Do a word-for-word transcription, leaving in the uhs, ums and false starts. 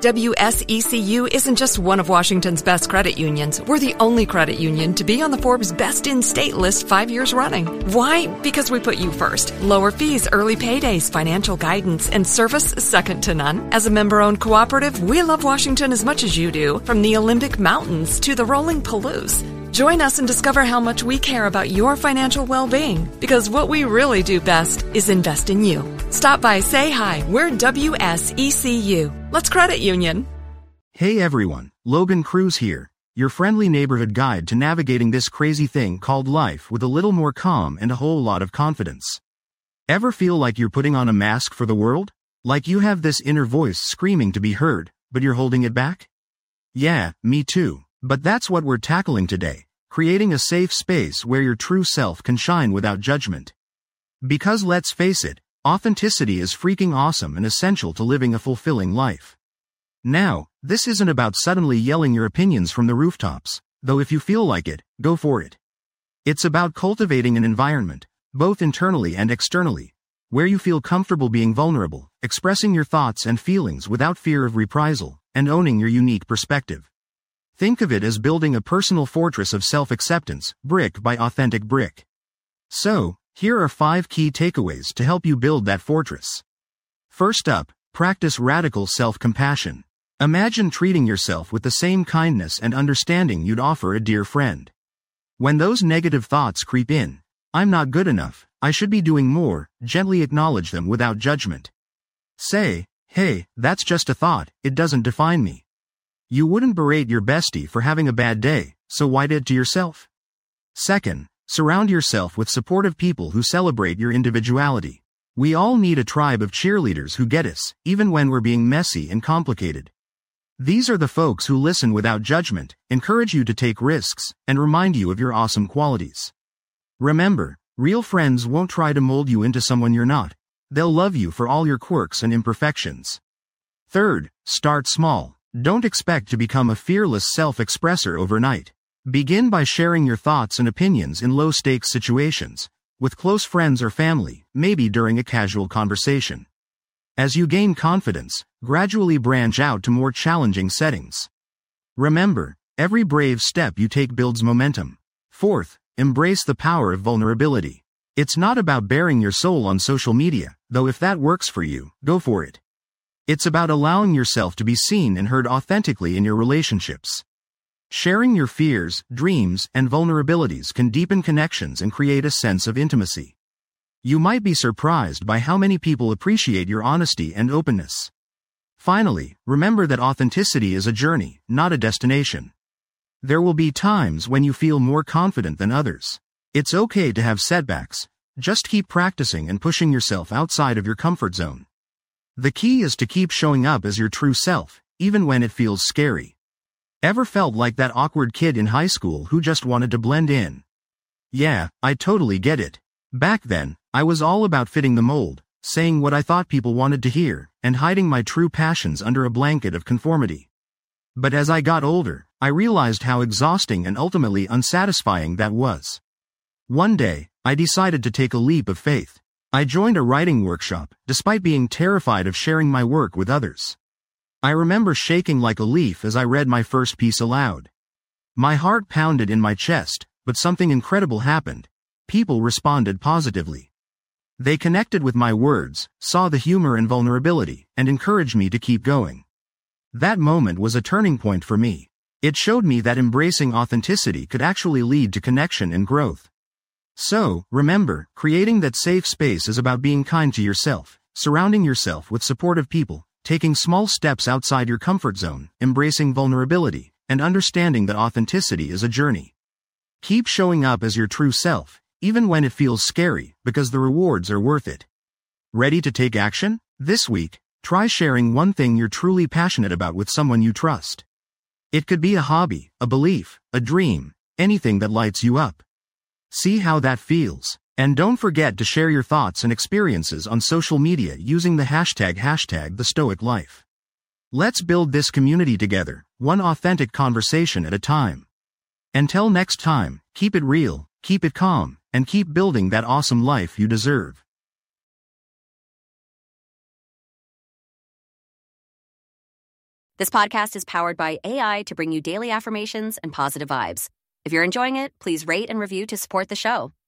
W S E C U isn't just one of Washington's best credit unions. We're the only credit union to be on the Forbes Best in State list five years running. Why? Because we put you first. Lower fees, early paydays, financial guidance, and service second to none. As a member-owned cooperative, we love Washington as much as you do, from the Olympic Mountains to the rolling Palouse. Join us and discover how much we care about your financial well-being, because what we really do best is invest in you. Stop by, say hi. We're W S E C U. Let's credit union. Hey everyone, Logan Cruz here, your friendly neighborhood guide to navigating this crazy thing called life with a little more calm and a whole lot of confidence. Ever feel like you're putting on a mask for the world? Like you have this inner voice screaming to be heard, but you're holding it back? Yeah, me too. But that's what we're tackling today, creating a safe space where your true self can shine without judgment. Because let's face it, authenticity is freaking awesome and essential to living a fulfilling life. Now, this isn't about suddenly yelling your opinions from the rooftops, though if you feel like it, go for it. It's about cultivating an environment, both internally and externally, where you feel comfortable being vulnerable, expressing your thoughts and feelings without fear of reprisal, and owning your unique perspective. Think of it as building a personal fortress of self-acceptance, brick by authentic brick. So, here are five key takeaways to help you build that fortress. First up, practice radical self-compassion. Imagine treating yourself with the same kindness and understanding you'd offer a dear friend. When those negative thoughts creep in, I'm not good enough, I should be doing more, gently acknowledge them without judgment. Say, hey, that's just a thought, it doesn't define me. You wouldn't berate your bestie for having a bad day, so why do it to yourself? Second, surround yourself with supportive people who celebrate your individuality. We all need a tribe of cheerleaders who get us, even when we're being messy and complicated. These are the folks who listen without judgment, encourage you to take risks, and remind you of your awesome qualities. Remember, real friends won't try to mold you into someone you're not. They'll love you for all your quirks and imperfections. Third, start small. Don't expect to become a fearless self-expresser overnight. Begin by sharing your thoughts and opinions in low-stakes situations, with close friends or family, maybe during a casual conversation. As you gain confidence, gradually branch out to more challenging settings. Remember, every brave step you take builds momentum. Fourth, embrace the power of vulnerability. It's not about bearing your soul on social media, though if that works for you, go for it. It's about allowing yourself to be seen and heard authentically in your relationships. Sharing your fears, dreams, and vulnerabilities can deepen connections and create a sense of intimacy. You might be surprised by how many people appreciate your honesty and openness. Finally, remember that authenticity is a journey, not a destination. There will be times when you feel more confident than others. It's okay to have setbacks. Just keep practicing and pushing yourself outside of your comfort zone. The key is to keep showing up as your true self, even when it feels scary. Ever felt like that awkward kid in high school who just wanted to blend in? Yeah, I totally get it. Back then, I was all about fitting the mold, saying what I thought people wanted to hear, and hiding my true passions under a blanket of conformity. But as I got older, I realized how exhausting and ultimately unsatisfying that was. One day, I decided to take a leap of faith. I joined a writing workshop, despite being terrified of sharing my work with others. I remember shaking like a leaf as I read my first piece aloud. My heart pounded in my chest, but something incredible happened. People responded positively. They connected with my words, saw the humor and vulnerability, and encouraged me to keep going. That moment was a turning point for me. It showed me that embracing authenticity could actually lead to connection and growth. So, remember, creating that safe space is about being kind to yourself, surrounding yourself with supportive people, taking small steps outside your comfort zone, embracing vulnerability, and understanding that authenticity is a journey. Keep showing up as your true self, even when it feels scary, because the rewards are worth it. Ready to take action? This week, try sharing one thing you're truly passionate about with someone you trust. It could be a hobby, a belief, a dream, anything that lights you up. See how that feels. And don't forget to share your thoughts and experiences on social media using the hashtag hashtag the Stoic Life. Let's build this community together, one authentic conversation at a time. Until next time, keep it real, keep it calm, and keep building that awesome life you deserve. This podcast is powered by A I to bring you daily affirmations and positive vibes. If you're enjoying it, please rate and review to support the show.